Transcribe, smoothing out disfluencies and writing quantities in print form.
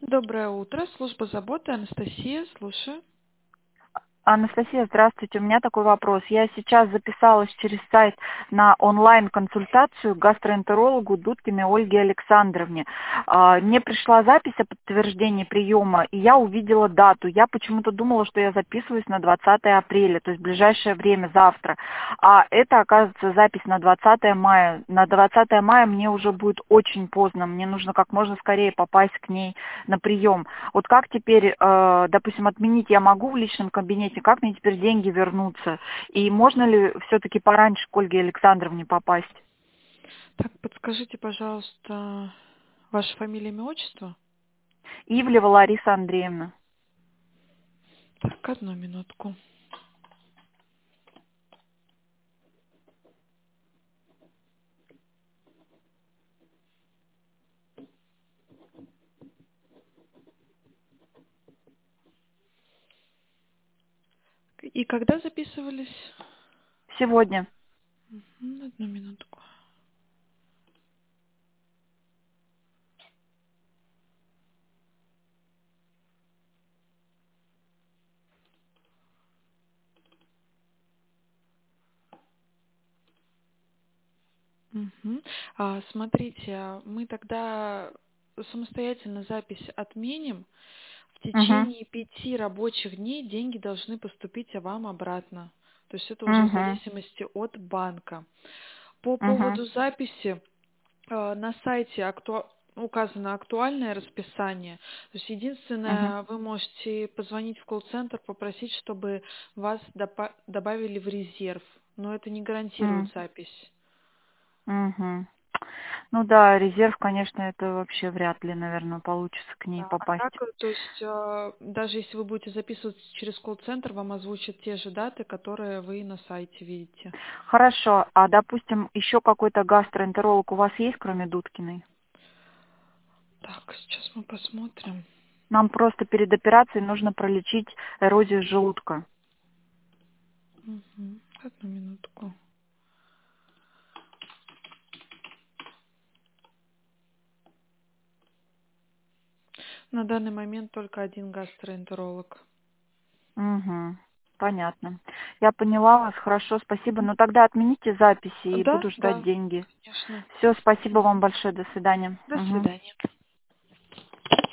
Доброе утро. Служба заботы. Анастасия. Слушаю. Анастасия, здравствуйте. У меня такой вопрос. Я сейчас записалась через сайт на онлайн-консультацию к гастроэнтерологу Дудкиной Ольге Александровне. Мне пришла запись о подтверждении приема, и я увидела дату. Я почему-то думала, что я записываюсь на 20 апреля, то есть в ближайшее время, завтра. А это, оказывается, запись на 20 мая. На 20 мая мне уже будет очень поздно. Мне нужно как можно скорее попасть к ней на прием. Вот как теперь, допустим, отменить я могу в личном кабинете, как мне теперь деньги вернутся? И можно ли все-таки пораньше к Ольге Александровне попасть? Так, подскажите, пожалуйста, ваша фамилия, имя, отчество? Ивлева Лариса Андреевна. Так, одну минутку. И когда записывались? Сегодня. Одну минутку. Мгм. Смотрите, мы тогда самостоятельно запись отменим. В Угу. течение 5 рабочих дней деньги должны поступить вам обратно. То есть это уже в Угу. зависимости от банка. По Угу. поводу записи, на сайте указано актуальное расписание. То есть Угу. единственное, вы можете позвонить в колл-центр, попросить, чтобы вас добавили в резерв. Но это не гарантирует запись. Угу. Ну да, резерв, конечно, это вообще вряд ли, наверное, получится к ней Да, а попасть. так, то есть, даже если вы будете записываться через колл-центр, вам озвучат те же даты, которые вы на сайте видите. Хорошо, а допустим, еще какой-то гастроэнтеролог у вас есть, кроме Дудкиной? Так, сейчас мы посмотрим. Нам просто перед операцией нужно пролечить эрозию желудка. Мгм. Одну минутку. На данный момент только один гастроэнтеролог. Угу. Понятно. Я поняла вас, хорошо, спасибо. Но тогда отмените записи и Да, буду ждать да, деньги. конечно. Все, спасибо вам большое, до свидания. До Мгм. свидания.